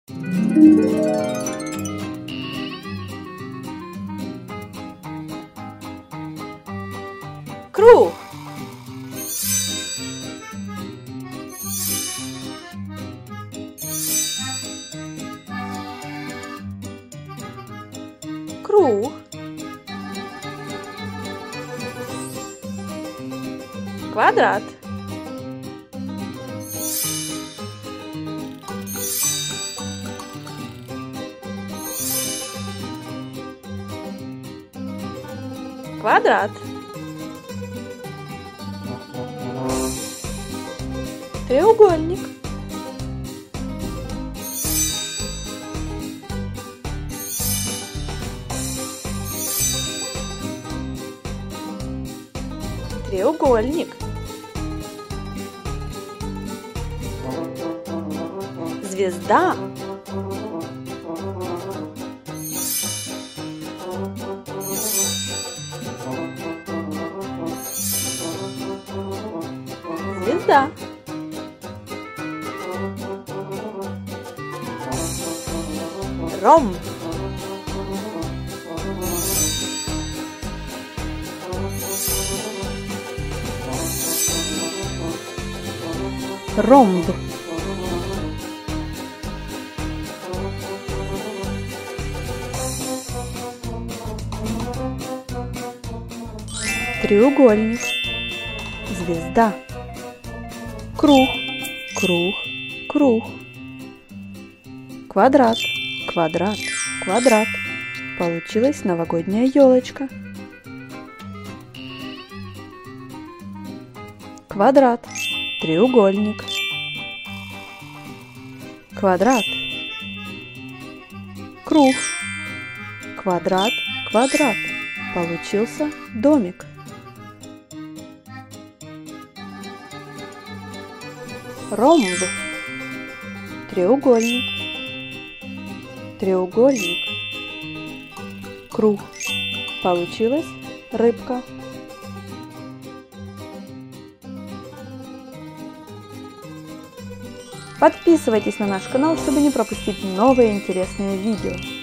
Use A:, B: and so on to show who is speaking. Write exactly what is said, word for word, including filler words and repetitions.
A: Круг. Круг. Квадрат. Квадрат. Треугольник. Треугольник. Звезда. Звезда. Ромб. Ромб. Треугольник. Звезда. Круг. Круг. Круг. Квадрат. Квадрат. Квадрат. Получилась новогодняя елочка. Квадрат. Треугольник. Квадрат. Круг. Квадрат. Квадрат. Получился домик. Ромб. Треугольник. Треугольник. Круг. Получилась рыбка. Подписывайтесь на наш канал, чтобы не пропустить новые интересные видео.